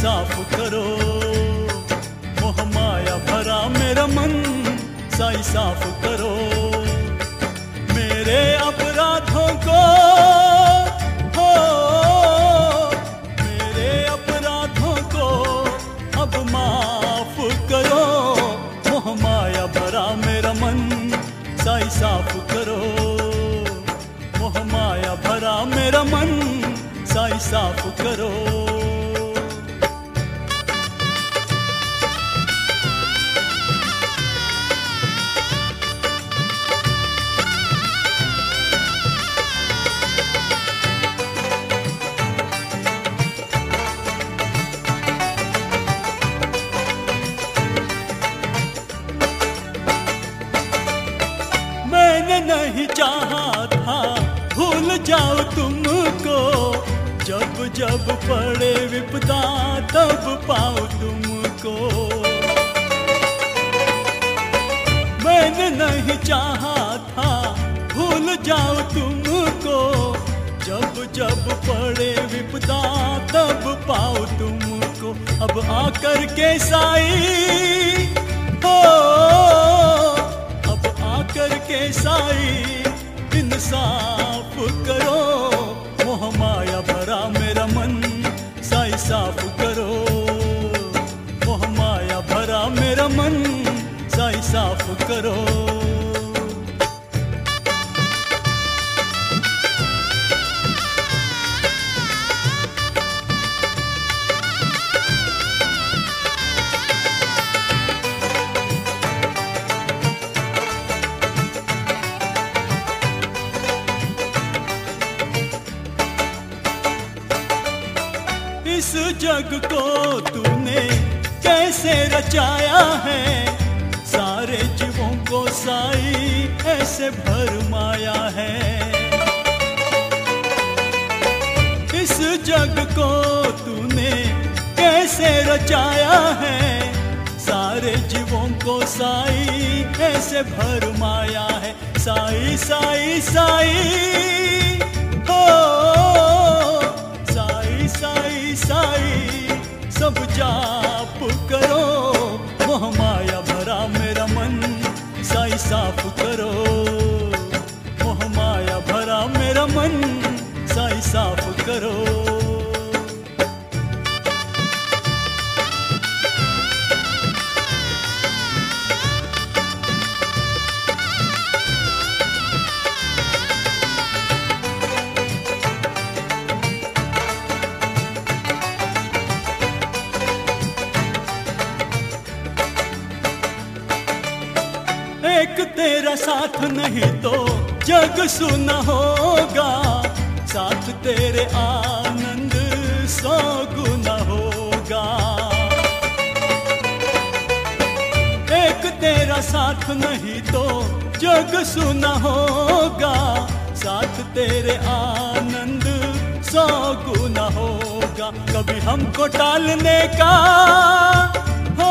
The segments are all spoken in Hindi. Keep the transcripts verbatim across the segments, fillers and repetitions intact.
साफ करो। मोह माया भरा मेरा मन साई साफ करो। मेरे अपराधों को हो, मेरे अपराधों को अब माफ करो। मोह माया भरा मेरा मन साई साफ करो। मोह माया भरा मेरा मन साई साफ करो। मैंने नहीं चाहा था भूल जाओ तुमको, जब जब पड़े विपदा तब पाओ तुमको। मैंने नहीं चाहा था भूल जाओ तुमको, जब जब पड़े विपदा तब पाओ तुमको। अब आकर के साई हो, अब आकर के साई इंसाफ करो। मोह माया भरा मेरा मन साई साफ करो। मोह माया भरा मेरा मन साई साफ करो। इस जग को तूने कैसे रचाया है, सारे जीवों को साई ऐसे भरमाया है। इस जग को तूने कैसे रचाया है, सारे जीवों को साई ऐसे भरमाया है। साई साई साई हो, साई साई साई सब जाप करो। मोह माया भरा मेरा मन साई साफ करो। मोह माया भरा मेरा मन साई साफ करो। एक तेरा साथ नहीं तो जग सुना होगा, साथ तेरे आनंद सौ गुना होगा। एक तेरा साथ नहीं तो जग सुना होगा, साथ तेरे आनंद सौ गुना होगा। कभी हमको टालने का हो,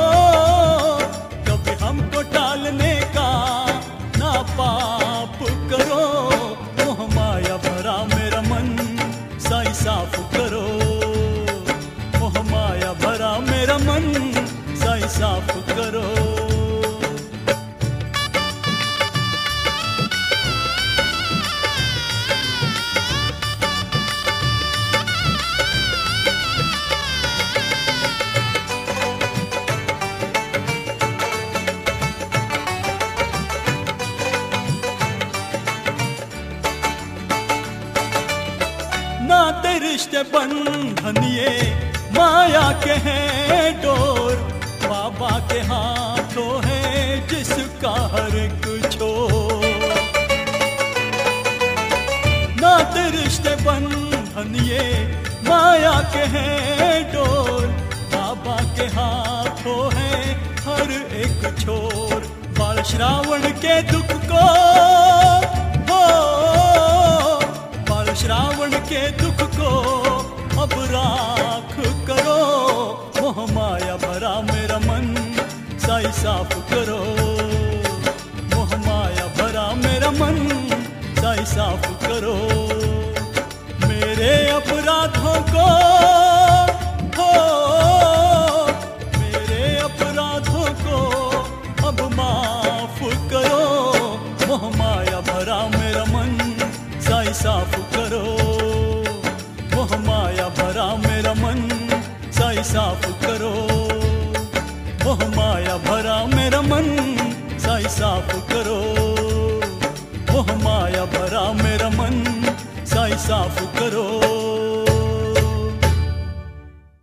कभी हमको टालने का ना पाप करो। मोह माया भरा मेरा मन साई साफ करो। मोह माया भरा मेरा मन साई साफ करो। नाते रिश्ते बंधन ये माया के हैं डोर, बाबा के हाथों है जिसका हर एक छोर। नाते रिश्ते बंधन ये माया के हैं डोर, बाबा के हाथों है हर एक छोर। बाल श्रावण के दुख को हो, बाल श्रावण के दुख को अब राख करो। मोह माया भरा मेरा मन साई साफ करो। मोह माया भरा मेरा मन साई साफ करो। मेरे अपराधों को हो माया भरा मेरा मन साईं साफ करो। मोह माया भरा मेरा मन साईं साफ करो। मोह माया भरा मेरा मन साईं साफ करो।